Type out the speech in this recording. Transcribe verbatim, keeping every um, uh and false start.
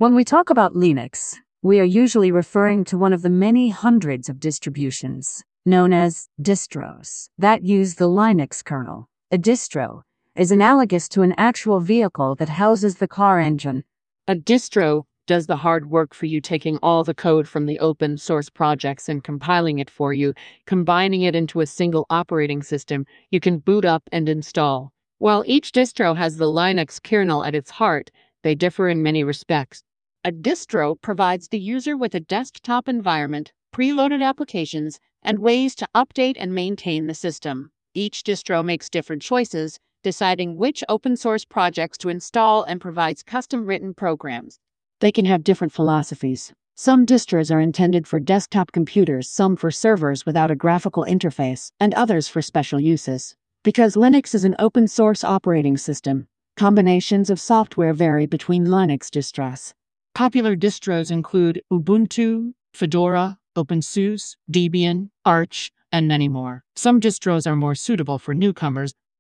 When we talk about Linux, we are usually referring to one of the many hundreds of distributions, known as distros, that use the Linux kernel. A distro is analogous to an actual vehicle that houses the car engine. A distro does the hard work for you, taking all the code from the open source projects and compiling it for you, combining it into a single operating system you can boot up and install. While each distro has the Linux kernel at its heart, they differ in many respects. A distro provides the user with a desktop environment, preloaded applications, and ways to update and maintain the system. Each distro makes different choices, deciding which open source projects to install and provides custom-written programs. They can have different philosophies. Some distros are intended for desktop computers, some for servers without a graphical interface, and others for special uses. Because Linux is an open source operating system, combinations of software vary between Linux distros. Popular distros include Ubuntu, Fedora, OpenSUSE, Debian, Arch, and many more. Some distros are more suitable for newcomers,